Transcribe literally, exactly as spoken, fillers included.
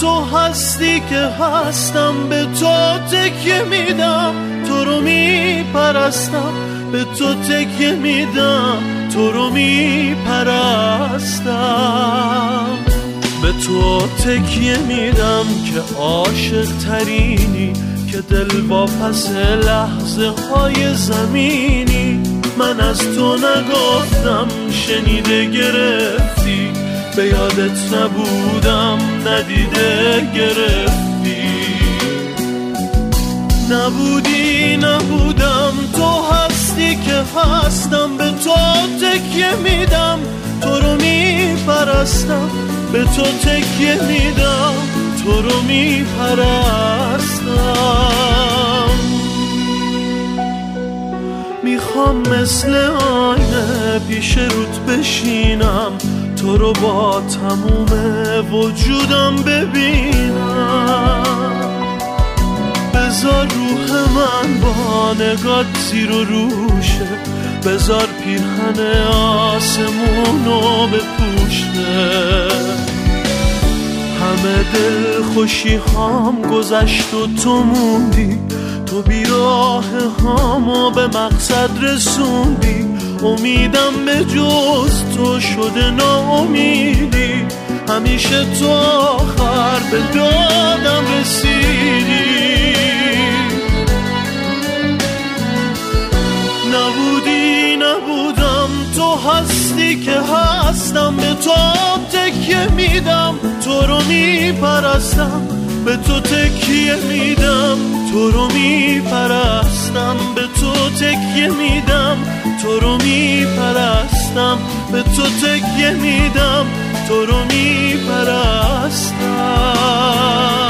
تو هستی که هستم، به تو تکیه میدم، تو رو میپرستم، به تو تکیه میدم، تو رو میپرستم. به تو تکیه میدم که عاشق ترینی، که دل با پس لحظه های زمینی. من از تو نگفتم شنیده گرفتی، به یادت نبودم ندیده گرفتی. نبودی نبودم، تو هستی که هستم، به تو تکیه میدم، تو رو میپرستم، به تو تکیه میدم، تو رو میپرستم. میخوام مثل آینه پیش روت بشینم، تو رو با تموم وجودم ببینم. بذار روح من با نگات زیر و روشه، بذار پیرهن آسمونو بپوشه. همه دل خوشی هام گذشت و تو موندی، تو بیراه هامو به مقصد رسوندی. امیدم به جز تو شده ناامیدی، همیشه تو آخر به دادم رسیدی. نبودی نبودم، تو هستی که هستم، به تو تکیه میدم، تو رو میپرستم، به تو تکیه میدم، تو رو میپرستم، به تو تکیه میدم، تو رو میپرستم، به تو تکیه میدم، تو رو میپرستم.